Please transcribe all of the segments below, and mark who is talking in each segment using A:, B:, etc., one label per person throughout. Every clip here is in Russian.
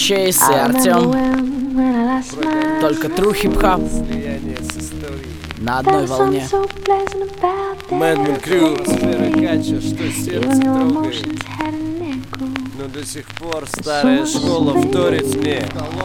A: Чейз и Артем. Только true хип-хоп на одной волне.
B: Madman Crew, атмосфера кача, что сердце трогает. Но до сих пор старая школа вторит мне.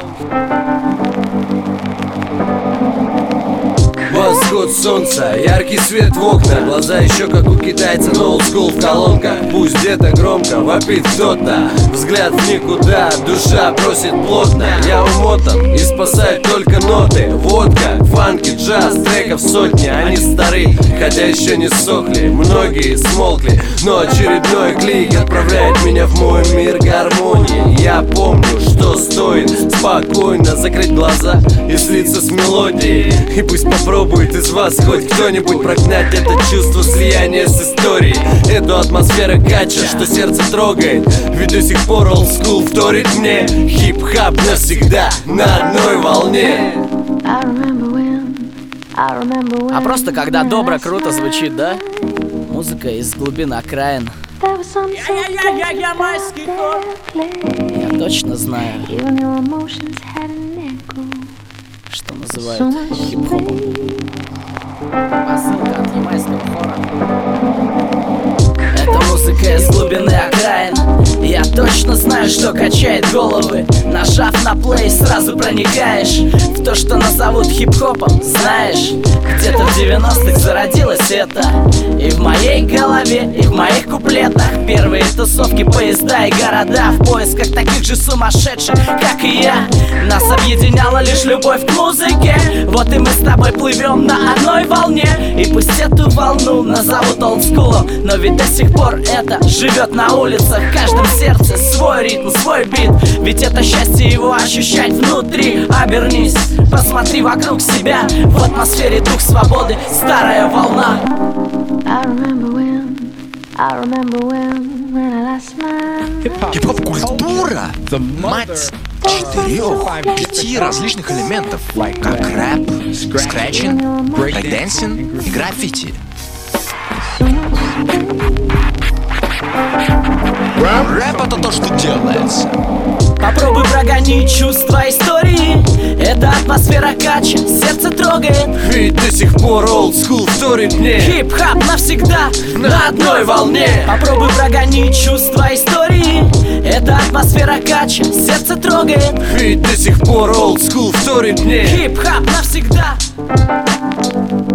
B: Восход солнца, яркий свет в окна. Глаза еще как у китайца, но олдскул в колонках. Пусть где-то громко вопит кто-то. Взгляд в никуда, душа просит плотно. Я умотан и спасают только ноты. Водка, фанки, джаз, треков сотни. Они стары, хотя еще не сохли. Многие смолкли, но очередной клик отправляет меня в мой мир гармонии. Я помню, что стоит спокойно закрыть глаза и слиться с мелодией. И пусть попробует из вас хоть кто-нибудь прогнать это чувство слияния с историей. Эту атмосферу кача, что сердце трогает. Ведь до сих пор олдскул вторит мне. Хип-хап навсегда на одной волне.
A: А просто когда добро, круто звучит, да? Музыка из глубин окраин.
C: Я майский хор.
A: Я точно знаю, что называют хип-хопом. Посылка от ямайского хора. Это музыка из глубины окраин. Я точно знаю, что качает головы. Нажав на плей, сразу проникаешь в то, что назовут хип-хопом. Знаешь, где-то в 90-х зародилось это. И в моей голове, и в моих куплетах. Первые тусовки, поезда и города в поисках таких же сумасшедших, как и я. Нас объединяла лишь любовь к музыке. Вот и мы с тобой плывем на одной волне. И пусть эту волну назовут олдскулом, но ведь до сих пор это живет на улицах. В каждом сердце свой ритм, свой бит. Ведь это счастье его ощущать внутри. Обернись, посмотри вокруг себя. В атмосфере дух свободы, старая волна.
D: Хип-хоп-культура — мать 4-5 различных элементов, как рэп, скретчинг, брейк-дэнсинг и граффити. Рэп — это то, что делается.
A: Попробуй прогони чувства истории. Это атмосфера кача, сердце трогает.
B: Ведь до сих пор олдскул вторит мне.
A: Хип-хап навсегда на одной волне. Попробуй прогони чувства истории. Это атмосфера кача, сердце трогает.
B: Ведь до сих пор олдскул вторит мне.
A: Хип-хап навсегда.